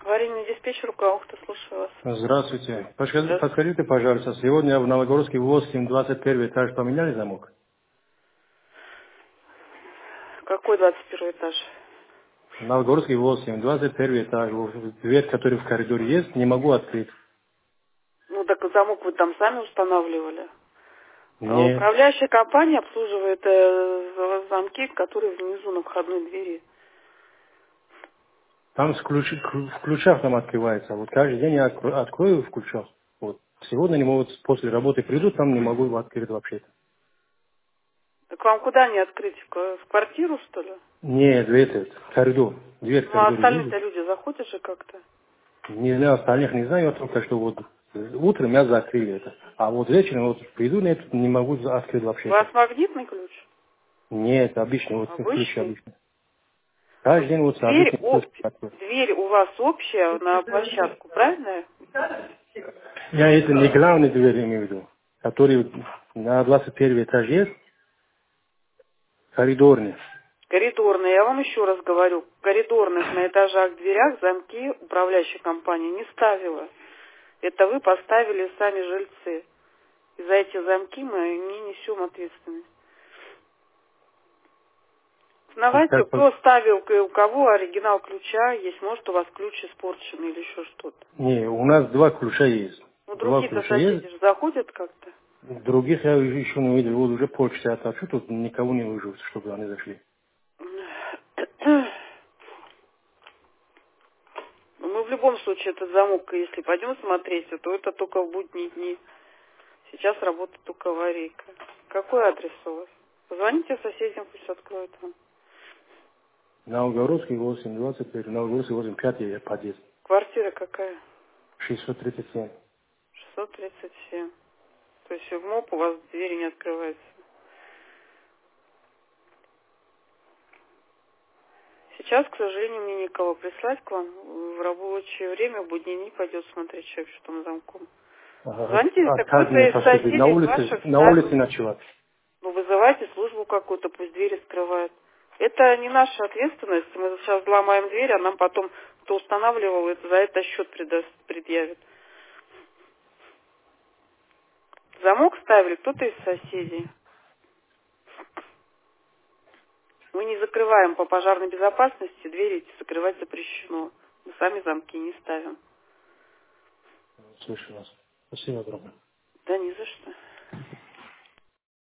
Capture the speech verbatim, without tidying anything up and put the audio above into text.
Аварийный диспетчер Ухта, слушаю вас. Здравствуйте. Подскажите, Здравствуйте. подскажите, пожалуйста, сегодня в Новогорске восемь, двадцать первый этаж поменяли замок? Какой двадцать первый этаж? В Новогорске восемь, двадцать первый этаж. Вот дверь, которая в коридоре есть, не могу открыть. Ну, так замок вы там сами устанавливали. А Нет. Управляющая компания обслуживает э, замки, которые внизу на входной двери. Там с ключ, в ключах там открывается. Вот каждый день я откро- открою в ключах. Вот. Сегодня не могут, после работы придут, там не могу его открыть вообще-то. Так вам куда не открыть? В в квартиру, что ли? Нет, этот, коридор. Дверь в Ну, а коридоре остальные-то видите? люди заходят же как-то. Не знаю, остальных не знаю, я только что вот утром я закрыли это. А вот вечером вот приду, нет, не могу за- открыть У вообще-то. вас магнитный ключ? Нет, обычно, вот ключи Обычный? обычно. Каждый день вот Дверь, обычный ключ об- такой. дверь у вас общая на площадку, правильно? Я это не главный дверь имею в виду, который на двадцать первый этаж есть, коридорный. Коридорные, я вам еще раз говорю, коридорных на этажах дверях замки управляющая компания не ставила. Это вы поставили сами жильцы. И за эти замки мы не несем ответственность. И Узнавайте, как бы- кто ставил, у кого оригинал ключа есть, может у вас ключ испорченный или еще что-то. Не, у нас два ключа есть. Ну, Два другие-то ключа есть, соседи же заходят как-то. других я еще не видел. Вот уже полчаса отошел, тут никого не вижу, чтобы они зашли. Ну, мы в любом случае этот замок, если пойдем смотреть, то это только в будние дни. Сейчас работает только аварийка. Какой адрес у вас? Позвоните соседям, пусть откроют вам. На Угородской восемь, двадцать пять, на Угородской восемь, пятый подъезд. Квартира какая? шестьсот тридцать семь. шестьсот тридцать семь. То есть в МОП у вас двери не открываются. Сейчас, к сожалению, мне никого прислать к вам. В рабочее время, в будние дни пойдет смотреть человек, что там замком. Ага. Звоните, А так как кто-то мне из поступить? На соседей улице, ваших на ставил. улице ночевать? Ну, вызывайте службу какую-то, пусть двери скрывают. Это не наша ответственность. Мы сейчас взломаем дверь, а нам потом, кто устанавливал, это за это счет предаст, предъявит. Замок ставили кто-то из соседей. Мы не закрываем по пожарной безопасности, двери эти закрывать запрещено. Мы сами замки не ставим. Слышу вас. Спасибо огромное. Да не за что.